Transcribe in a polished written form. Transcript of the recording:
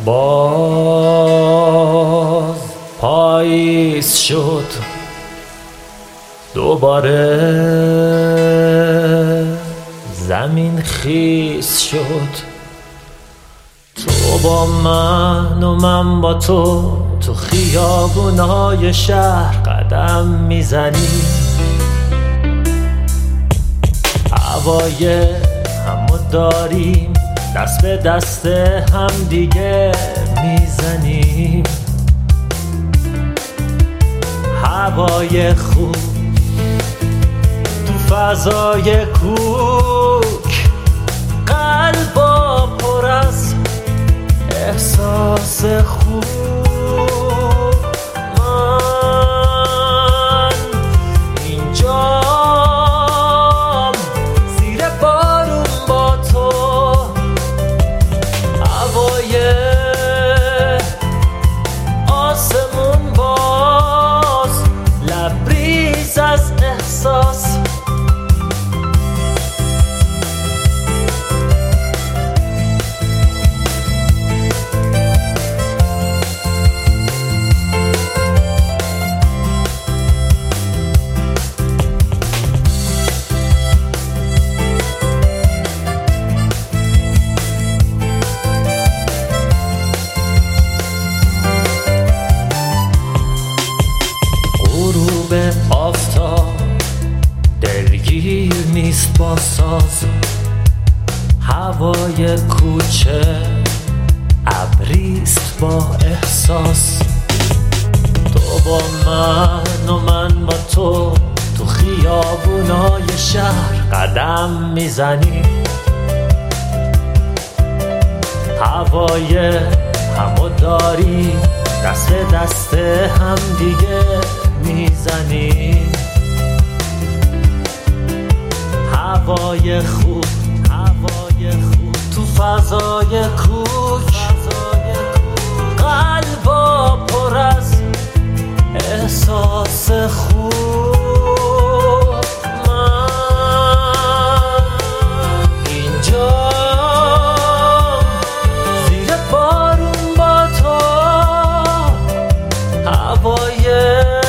باز پاییز شد، دوباره زمین خیس شد. تو با من و من با تو خیابونای شهر قدم میزنیم، هوای همو داریم، دست به دست هم دیگه میزنیم. هوای خوب تو فضای کوک، قلبا پر از احساس خوب. من اینجام زیر بارون با تو، هوای آسمون باز لبریز از احساس. آفتاب دلگیر نیست با ساز، هوای کوچه ابریست با احساس. تو با من و من با تو خیابونای شهر قدم میزنیم، هوای همو داریم، دست به دست هم دیگه میزنیم. هوای خوب تو فضای کوک، قلبا پر از احساس خوب. من اینجام زیر بارون با تو، هوای